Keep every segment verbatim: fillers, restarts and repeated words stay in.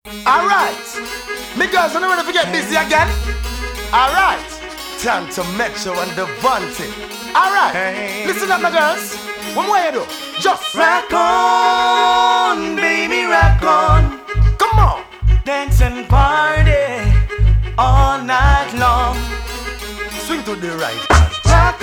Alright, me girls, I don't want to forget busy again. Alright, time to Metro and Devante. Alright, hey. Listen up my girls. What more you do? Just rock on, baby, rock on. Come on. Dance and party all night long. Swing to the right. Rock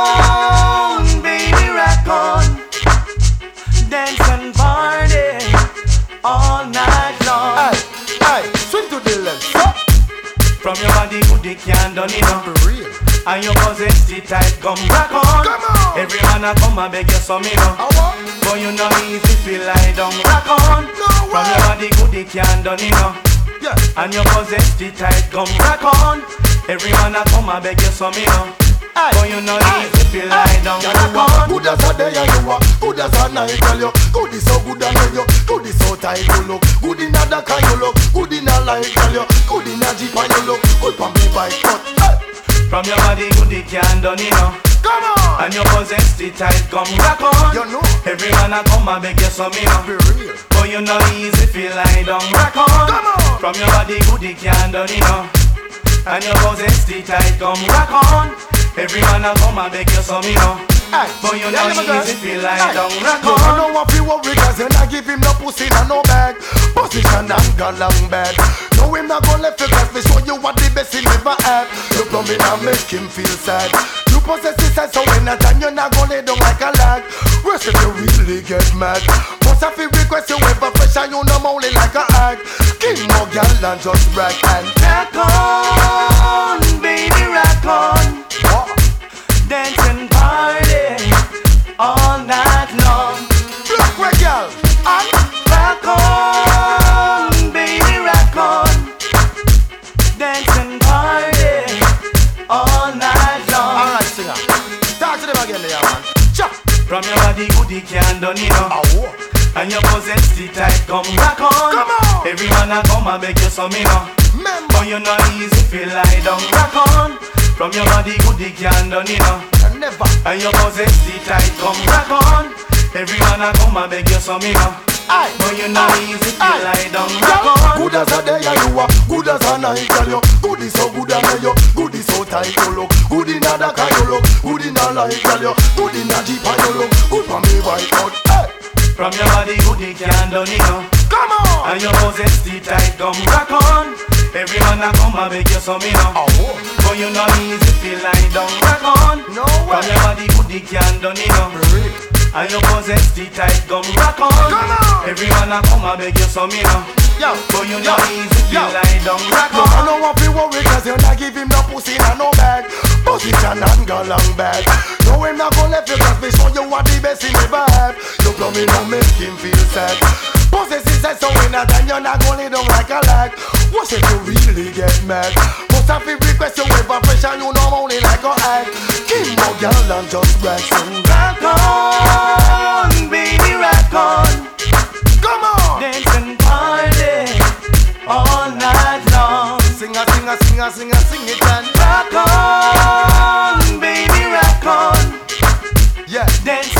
on, baby, rock on. Dance and party all night long. Aye, aye, swing to the left. So. From your body, good dick can't done it now. For real. And your positive tight, come rock on. Come on. Every man a come and beg you some me now. But you know easy feel lie down, rock on. No way. From your body, good dick can't done it now. Yeah. And your positive tight, come rock on. Every man a come and beg you some me now. But you know easy feel lie down, rock on. Good as a day and you are, good as a night, girl you. Good is so good and you, good is so tight you look. Good in a dark and you look, good in a light, girl you. Good in a jeep and you look, good for me bike, but hey. From your body, good it can't done it now. Come on. And your possess the tight, come rock on. You know. Every man a come and beg you some me now. Be real. But you know easy feel lie down, rock on. Come on. From your body, good it can't done it now. And your possess the tight, come rock on. Every man a come and beg you some me now. Aye. But you know yeah, easy feel lie Aye. down, rock you on. You know what you worry cause you not give him no pussy and no bag. Position and go long bed. No him not gon' left you cause me show you what the best he never had. You plumb in and make him feel sad. You possess his side so when a time you're not gon' lay down like a lag. Worse if you really get mad. Must have to request you ever fresh and you know only like a hag. Give more gal and just brag and rock on, baby, rock on. oh. Dance and party all night long. Look where gal and rock on, baby, rock on. Dance and party all night long. alright singer, talk to them again there man. Chop. From your body, goodie can't done it now. Oh. And your possess the tight, come rock on. Come on. Every man a come and beg you some me now. Member. But you know easy feel lie down, rock on. From your body, goodie can't done it now. Never. And your possess the tight, come rock on. Every man a come and beg you some me now. Aye. But you know Aye. easy feel Aye. lie down, Yeah. rock on. Good as a day and you are, good as a night, girl you. Good is so good and you, good is so tight you look. Good in a dark and you look, good in a light, girl you. Good in a jeep and you look, good for me white out. Hey. From your body, goodie can't done it now. Come on. And your possess the tight, come rock on. Every man a come and beg you some me now. Oh. But you know easy feel lie down, rock on. No From way. your body, goodie can't done it now. Real. And your possess the tight, come rock on. Come on. Every man a come and beg you some me now. Yo. But you Yo. know easy feel Yo. lie down, rock No, I on. know what you worry cause you not give him no pussy and no bag. Position and go long bag. No him not gon' left you cause me show you what the best he never had. You plumb in and make him feel sad. Possess his head so in a time you're not gon' lay down like a lag. What if you really get mad? Must have to request you ever fresh and you know only like a hag. Give more gal and just brag some. Rock on, baby, rock on. Come on. Dance and party all night long. Sing a sing a sing a sing a sing it and Rock on, baby, rock on. yeah. Dance